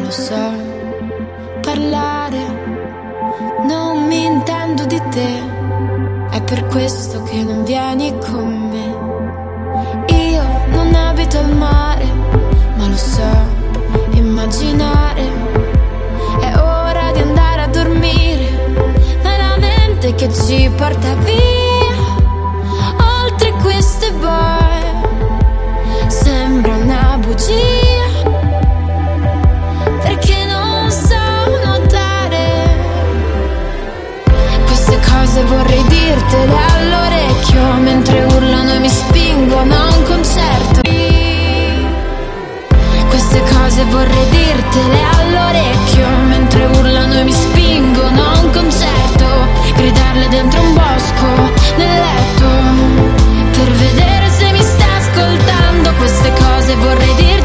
lo so parlare, non mi intendo di te, è per questo che non vieni con me. Io non abito al mare, ma lo so immaginare. È ora di andare a dormire, ma è la mente che ci porta via. Oltre queste boe sembra una bugia, perché non so nuotare. Queste cose vorrei dirtele all'orecchio, mentre urlano e mi spingono a un concerto. Queste cose vorrei dirtele all'orecchio, mentre urlano e mi spingono a un concerto. Gridarle dentro un bosco, nel letto, per vedere se mi sta ascoltando. Queste cose vorrei dirtele